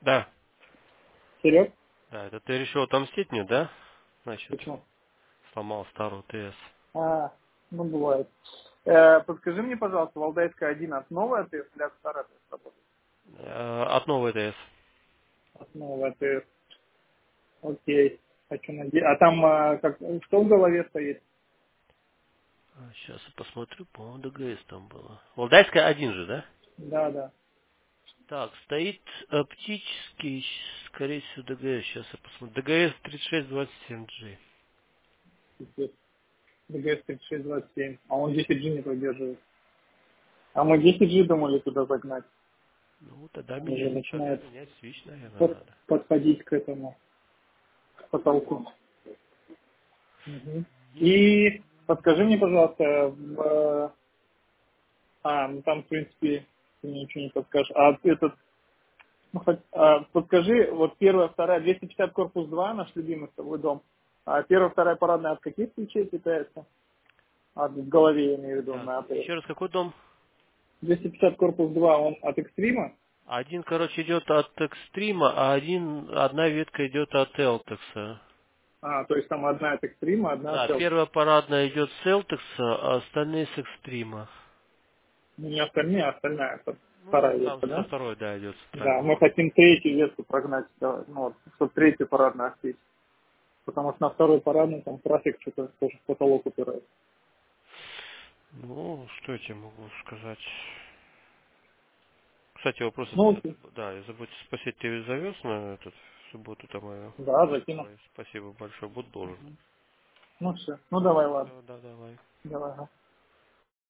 Да. Серег? Да, это ты решил отомстить мне, да? Значит, Почему? сломал старую ТС. А, ну бывает. Подскажи мне, пожалуйста, Валдайская 11 новая ТС или старая ТС работает? От новой ТС. От новая ТС. Окей. Хочу надеяться. А там что в голове стоит? Сейчас я посмотрю, по-моему, ДГС там было. Валдайская один же, да? Да, да. Так, стоит оптический, скорее всего, ДГС. Сейчас я посмотрю. ДГС 3627G. Пипец. ДГС 3627. А он 10G не поддерживает. А мы 10G думали туда загнать. Ну, тогда Уже тогда начинает менять свич, наверное, надо. подходить к этому потолку. Мгм. И подскажи мне, пожалуйста, ну там, в принципе, ты мне ничего не подскажешь. А этот, подскажи, вот первая, вторая, 250 корпус 2 наш любимый с тобой дом. А первая, вторая парадная от каких свечей питается? В голове, я имею в виду, Так, на АТС. еще раз, какой дом? 250 корпус 2 он от экстрима? Один, короче, идет от экстрима, а одна ветка идет от Элтекса. То есть там одна от экстрима, одна от Да, Tel. первая парадная идет с Элтекса, а остальные с экстрима. Ну, не остальные, а остальная, это вторая Ну, там ветка, со да? второй, да, идет Да, центральная. мы хотим третью ветку прогнать, да, ну, вот, чтобы третью парадную остыть. Потому что на второй парадной там трафик что-то тоже в потолок упирает. Ну, что я тебе могу сказать? Кстати, вопрос, Ну, окей. да, я забыл спросить, ты завез на этот в субботу там мою? Да, закину. Спасибо большое, буду должен. Ну все. Ну давай, ладно. Все, да, давай. Давай. Ага.